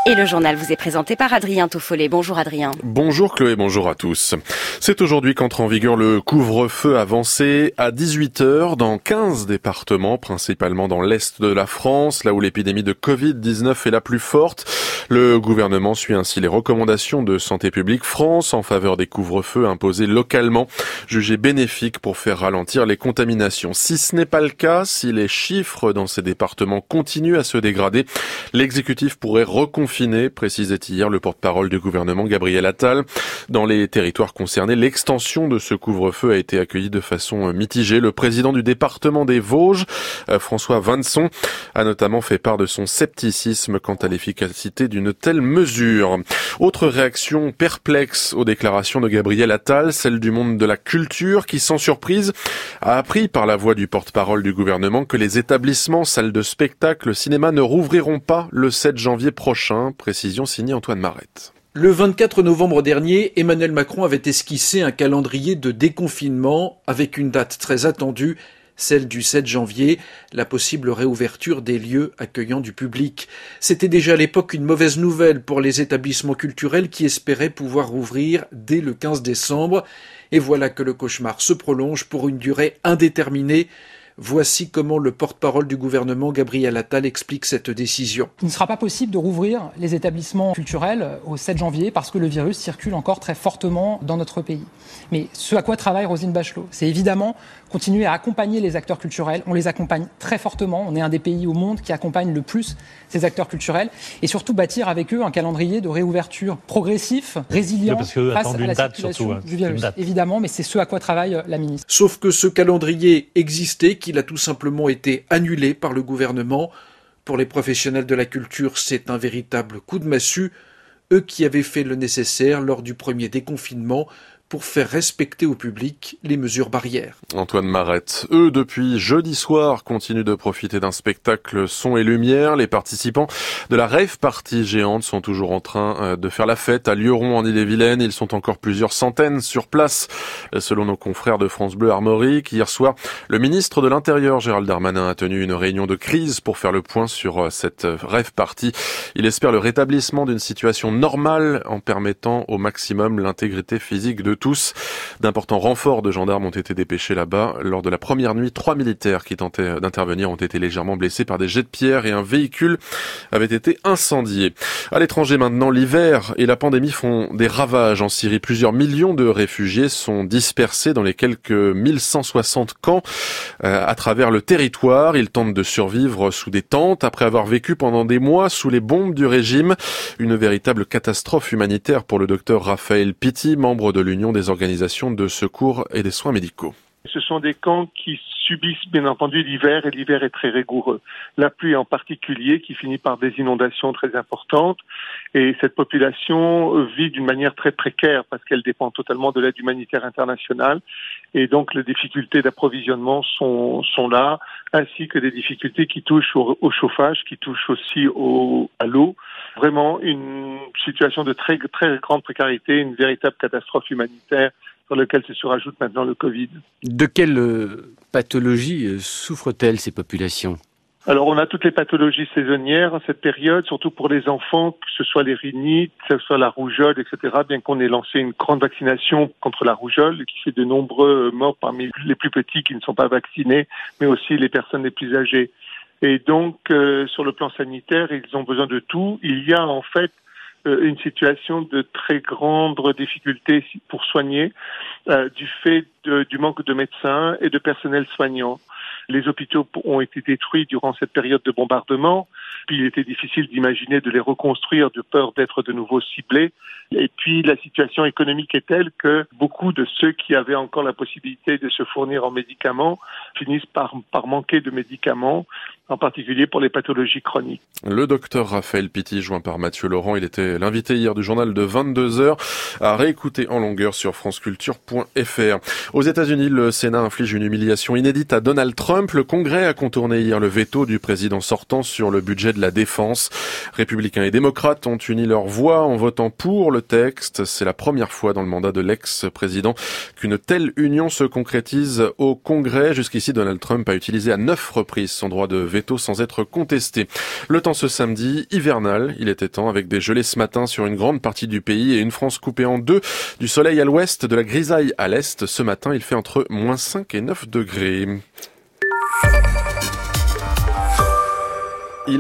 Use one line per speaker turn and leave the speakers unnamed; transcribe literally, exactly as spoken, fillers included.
Et le journal vous est présenté par Adrien Toffollet. Bonjour Adrien.
Bonjour Chloé, bonjour à tous. C'est aujourd'hui qu'entre en vigueur le couvre-feu avancé à dix-huit heures dans quinze départements, principalement dans l'est de la France, là où l'épidémie de covid dix-neuf est la plus forte. Le gouvernement suit ainsi les recommandations de Santé publique France en faveur des couvre-feux imposés localement, jugés bénéfiques pour faire ralentir les contaminations. Si ce n'est pas le cas, si les chiffres dans ces départements continuent à se dégrader, l'exécutif pourrait reconfiner précisait hier le porte-parole du gouvernement Gabriel Attal. Dans les territoires concernés, l'extension de ce couvre-feu a été accueillie de façon mitigée. Le président du département des Vosges, François Vanson, a notamment fait part de son scepticisme quant à l'efficacité d'une telle mesure. Autre réaction perplexe aux déclarations de Gabriel Attal, celle du monde de la culture qui, sans surprise, a appris par la voix du porte-parole du gouvernement que les établissements, salles de spectacle, cinéma ne rouvriront pas le sept janvier prochain. Précision signée Antoine Marette.
Le vingt-quatre novembre dernier, Emmanuel Macron avait esquissé un calendrier de déconfinement avec une date très attendue, celle du sept janvier, la possible réouverture des lieux accueillant du public. C'était déjà à l'époque une mauvaise nouvelle pour les établissements culturels qui espéraient pouvoir rouvrir dès le quinze décembre. Et voilà que le cauchemar se prolonge pour une durée indéterminée. Voici comment le porte-parole du gouvernement, Gabriel Attal, explique cette décision.
Il ne sera pas possible de rouvrir les établissements culturels au sept janvier parce que le virus circule encore très fortement dans notre pays. Mais ce à quoi travaille Roselyne Bachelot, c'est évidemment continuer à accompagner les acteurs culturels. On les accompagne très fortement. On est un des pays au monde qui accompagne le plus ces acteurs culturels. Et surtout bâtir avec eux un calendrier de réouverture progressif, résilient,
parce que
face à la
date
circulation
surtout, hein.
du virus. Évidemment, mais c'est ce à quoi travaille la ministre.
Sauf que ce calendrier existait, qu'il a tout simplement été annulé par le gouvernement. Pour les professionnels de la culture, c'est un véritable coup de massue. Eux qui avaient fait le nécessaire lors du premier déconfinement pour faire respecter au public les mesures barrières.
Antoine Marette. Eux, depuis jeudi soir, continuent de profiter d'un spectacle son et lumière. Les participants de la rave party géante sont toujours en train de faire la fête à Lieurons en Ille-et-Vilaine. Ils sont encore plusieurs centaines sur place, selon nos confrères de France Bleu Armorique. Hier soir, le ministre de l'Intérieur, Gérald Darmanin, a tenu une réunion de crise pour faire le point sur cette rave party. Il espère le rétablissement d'une situation normale en permettant au maximum l'intégrité physique de tous. D'importants renforts de gendarmes ont été dépêchés là-bas. Lors de la première nuit, trois militaires qui tentaient d'intervenir ont été légèrement blessés par des jets de pierre et un véhicule avait été incendié. À l'étranger maintenant, l'hiver et la pandémie font des ravages en Syrie. Plusieurs millions de réfugiés sont dispersés dans les quelques mille cent soixante camps euh, à travers le territoire. Ils tentent de survivre sous des tentes après avoir vécu pendant des mois sous les bombes du régime. Une véritable catastrophe humanitaire pour le docteur Raphaël Pitti, membre de l'Union des organisations de secours et des soins médicaux.
Ce sont des camps qui subissent bien entendu l'hiver et l'hiver est très rigoureux. La pluie en particulier qui finit par des inondations très importantes et cette population vit d'une manière très précaire parce qu'elle dépend totalement de l'aide humanitaire internationale et donc les difficultés d'approvisionnement sont, sont là ainsi que des difficultés qui touchent au, au chauffage, qui touchent aussi au, à l'eau. Vraiment une situation de très, très grande précarité, une véritable catastrophe humanitaire sur lequel se surajoute maintenant le Covid.
De quelle euh, pathologie euh, souffrent-elles ces populations ?
Alors on a toutes les pathologies saisonnières à cette période, surtout pour les enfants, que ce soit les rhinites, que ce soit la rougeole, et cetera. Bien qu'on ait lancé une grande vaccination contre la rougeole, qui fait de nombreux morts parmi les plus petits qui ne sont pas vaccinés, mais aussi les personnes les plus âgées. Et donc euh, sur le plan sanitaire, ils ont besoin de tout. Il y a en fait une situation de très grande difficulté pour soigner euh, du fait de, du manque de médecins et de personnel soignant. Les hôpitaux ont été détruits durant cette période de bombardement, puis il était difficile d'imaginer de les reconstruire de peur d'être de nouveau ciblés. Et puis la situation économique est telle que beaucoup de ceux qui avaient encore la possibilité de se fournir en médicaments finissent par, par manquer de médicaments, en particulier pour les pathologies chroniques.
Le docteur Raphaël Pitti, joint par Mathieu Laurent, il était l'invité hier du journal de vingt-deux heures, à réécouter en longueur sur franceculture point f r. Aux États-Unis, le Sénat inflige une humiliation inédite à Donald Trump. Le Congrès a contourné hier le veto du président sortant sur le budget de la défense. Républicains et démocrates ont uni leurs voix en votant pour le texte. C'est la première fois dans le mandat de l'ex-président qu'une telle union se concrétise au Congrès. Jusqu'ici, Donald Trump a utilisé à neuf reprises son droit de veto veto sans être contesté. Le temps ce samedi, hivernal, il était temps avec des gelées ce matin sur une grande partie du pays et une France coupée en deux. Du soleil à l'ouest, de la grisaille à l'est. Ce matin, il fait entre moins cinq et neuf degrés.